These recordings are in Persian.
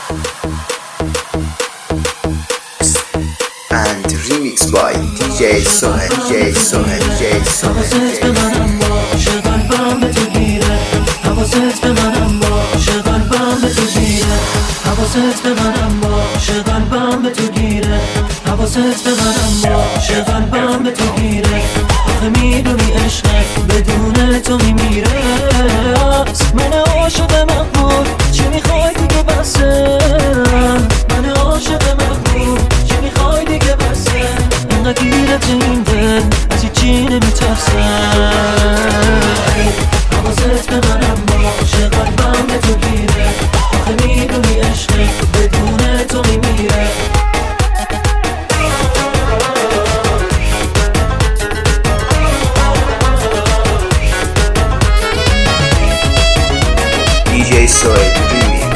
and remixed by DJ Sohel. حواست به منم باشه قلبم به تو گیره حواست به منم باشه قلبم به تو گیره حواست به منم باشه قلبم به تو گیره حواست به منم باشه قلبم به تو گیره آخه میدونی عشقه بدون تو میمیره من عاشق مقبول چی میخوای دیگه بسه من عاشق مقبول چی میخوای دیگه بسه انقدر گیرت این دل از هیچی نمیترسم حواست به منم باشه قلبم به تو گیره آخه میدونی عشقه بدون تو میمیره DJ Sohel remix.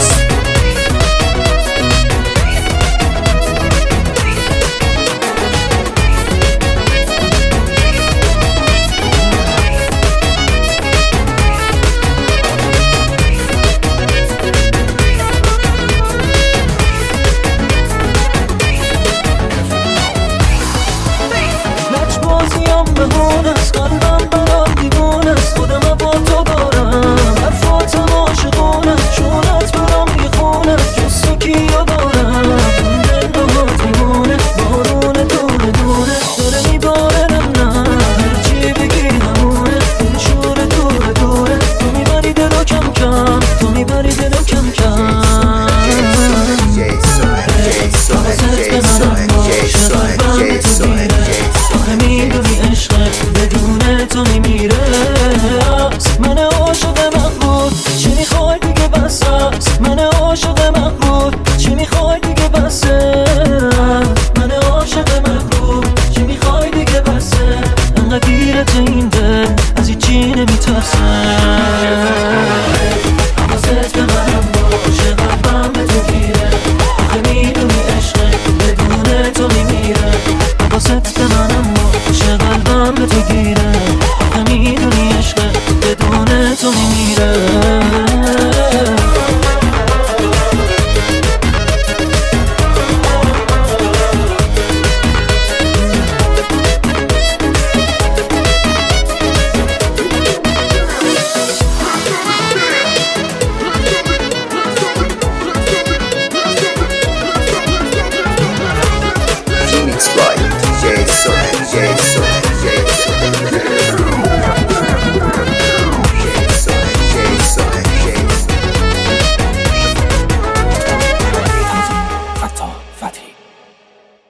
لجبازیم بهونه است قلبم برام دیوونه است خودم با تو دارم حرفاتم عاشقونه چونت برام میخونه جز تو کیا دارم دل باهات میمونه بارون دونه دونه داره میباره نه هرچی بگی همونه این شور دوره دوره تو میبری دلو کم کم تو میبری دلو کم کم میدونی عشقه بدون تو میمیره من عاشق مقبول چی میخوای دیگه بس است من عاشق مقبول چی میخوای دیگه بسه من عاشق مقبول چی میخوای دیگه بسه انقدر گیرت این دل از هیچی نمیترسم حواست به منم باشه قلبم به تو گیره آخه میدونی عشقه بدون تو میمیره حواست به منم باشه قلبم به تو گیره آخه میدونی عشقه بدون تو میمیره